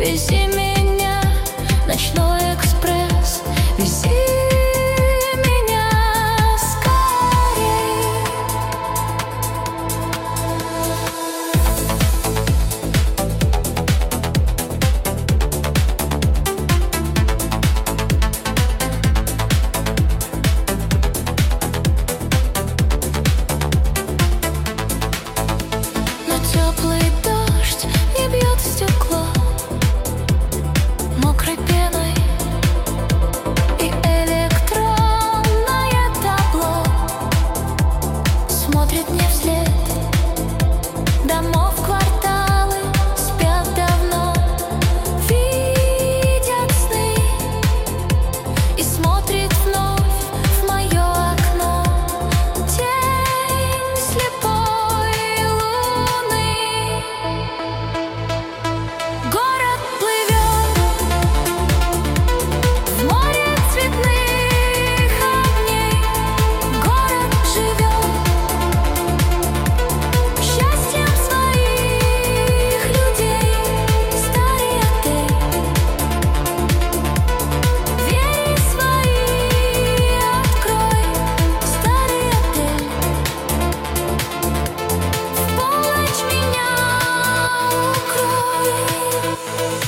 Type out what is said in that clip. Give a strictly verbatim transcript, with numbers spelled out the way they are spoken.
Вези меня, ночной экспресс, вези меня скорей. Но теплый дождь не бьет в стекло мокрой пеной, и электронное табло смотрит мне вслед. Домов кварталы спят давно, видят сны и смотрит вновь в мое окно тень слепой луны. Город плывет в море цветных огней. Город живет счастьем своих людей. Старый отель, двери свои открой. Старый отель, в полночь меня укрой.